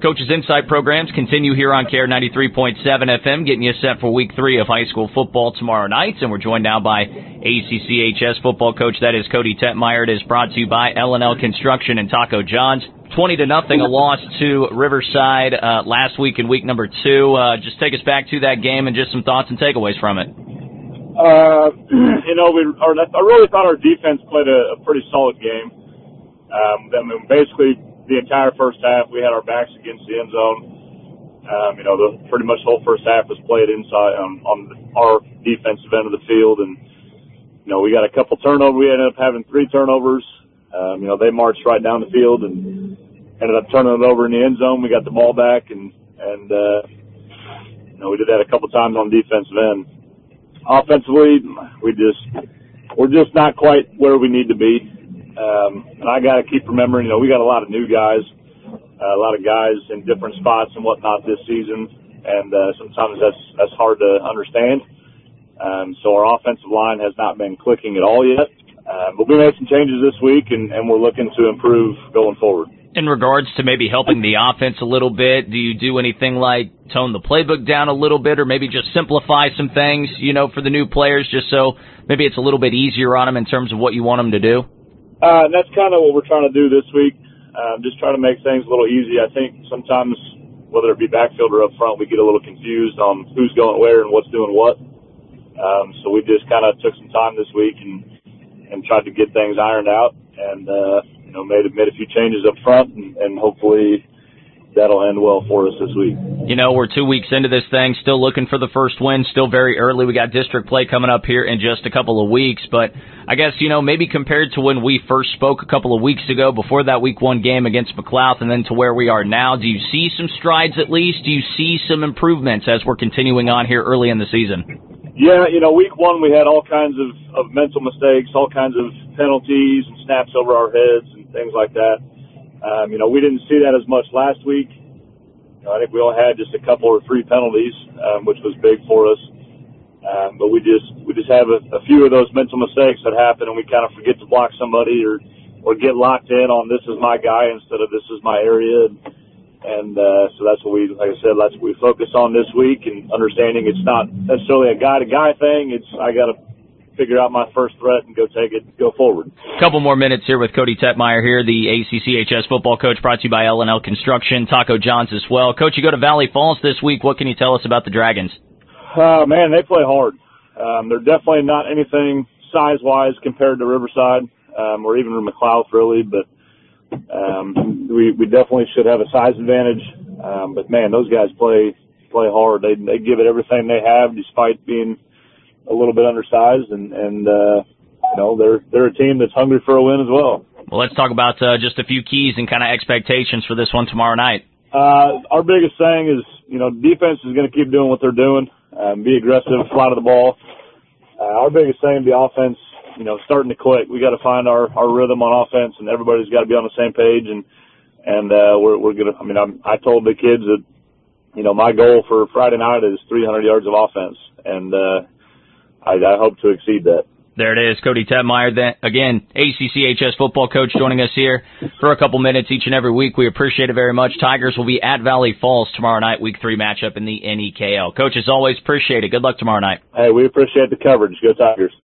Coach's Insight programs continue here on KARE 93.7 FM, getting you set for Week 3 of high school football tomorrow night. And we're joined now by ACCHS football coach, that is Cody Tetmeyer. It is brought to you by L&L Construction and Taco John's. 20-0, a loss to Riverside last week in week number 2. Just take us back to that game and just some thoughts and takeaways from it. I really thought our defense played a pretty solid game. Basically, the entire first half, we had our backs against the end zone. Pretty much the whole first half was played inside on our defensive end of the field, and we got a couple turnovers. We ended up having 3 turnovers. They marched right down the field and ended up turning it over in the end zone. We got the ball back, and we did that a couple times on defensive end. Offensively, we're just not quite where we need to be. And I got to keep remembering, we got a lot of new guys, a lot of guys in different spots and whatnot this season, and sometimes that's hard to understand. So our offensive line has not been clicking at all yet. But we made some changes this week, and we're looking to improve going forward. In regards to maybe helping the offense a little bit, do you do anything like tone the playbook down a little bit, or maybe just simplify some things, for the new players, just so maybe it's a little bit easier on them in terms of what you want them to do? That's kind of what we're trying to do this week. Just trying to make things a little easy. I think sometimes, whether it be backfield or up front, we get a little confused on who's going where and what's doing what. So we just kind of took some time this week and tried to get things ironed out, and made a few changes up front, and hopefully that'll end well for us this week. We're 2 weeks into this thing, still looking for the first win, still very early. We got district play coming up here in just a couple of weeks, but I guess, maybe compared to when we first spoke a couple of weeks ago, before that week 1 game against McLouth, and then to where we are now, do you see some strides at least? Do you see some improvements as we're continuing on here early in the season? Yeah, week 1 we had all kinds of mental mistakes, all kinds of penalties and snaps over our heads and things like that. We didn't see that as much last week. I think we only had just a couple or 3 penalties, which was big for us. But we just have a few of those mental mistakes that happen, and we kind of forget to block somebody or get locked in on this is my guy instead of this is my area. And so that's what that's what we focus on this week, and understanding it's not necessarily a guy-to-guy thing. It's I got to figure out my first threat and go forward. A couple more minutes here with Cody Tetmeyer here, the ACCHS football coach, brought to you by L&L Construction, Taco John's as well. Coach, you go to Valley Falls this week. What can you tell us about the Dragons? Man, they play hard. They're definitely not anything size-wise compared to Riverside, or even McLouth, really, but we definitely should have a size advantage. But man, those guys play hard. They give it everything they have, despite being a little bit undersized, and they're a team that's hungry for a win as well. Well, let's talk about just a few keys and kind of expectations for this one tomorrow night. Our biggest thing is, defense is going to keep doing what they're doing, be aggressive, fly to the ball. Our biggest thing, the offense, starting to click. We got to find our rhythm on offense, and everybody's got to be on the same page. And we're gonna. I told the kids that, my goal for Friday night is 300 yards of offense, and I hope to exceed that. There it is, Cody Tetmeyer. Then again, ACCHS football coach joining us here for a couple minutes each and every week. We appreciate it very much. Tigers will be at Valley Falls tomorrow night, Week 3 matchup in the NEKL. Coach, as always, appreciate it. Good luck tomorrow night. Hey, we appreciate the coverage. Go Tigers.